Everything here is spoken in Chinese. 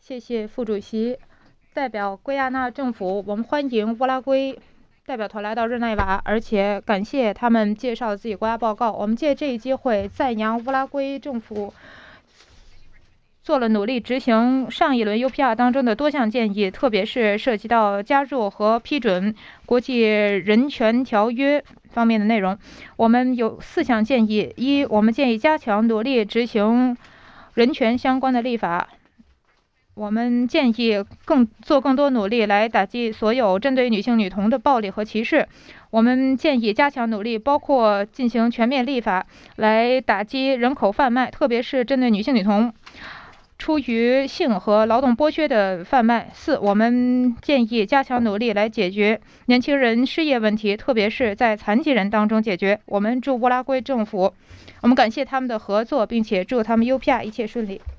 谢谢副主席。代表圭亚那政府，我们欢迎乌拉圭代表团来到日内瓦，而且感谢他们介绍自己国家报告。我们借这一机会赞扬乌拉圭政府做了努力执行上一轮 UPR 当中的多项建议，特别是涉及到加入和批准国际人权条约方面的内容。我们有4项建议：一，我们建议加强努力执行人权相关的立法。我们建议做更多努力来打击所有针对女性女童的暴力和歧视。我们建议加强努力，包括进行全面立法来打击人口贩卖，特别是针对女性女童出于性和劳动剥削的贩卖。4，我们建议加强努力来解决年轻人失业问题，特别是在残疾人当中解决。我们祝乌拉圭政府，我们感谢他们的合作，并且祝他们 UPR 一切顺利。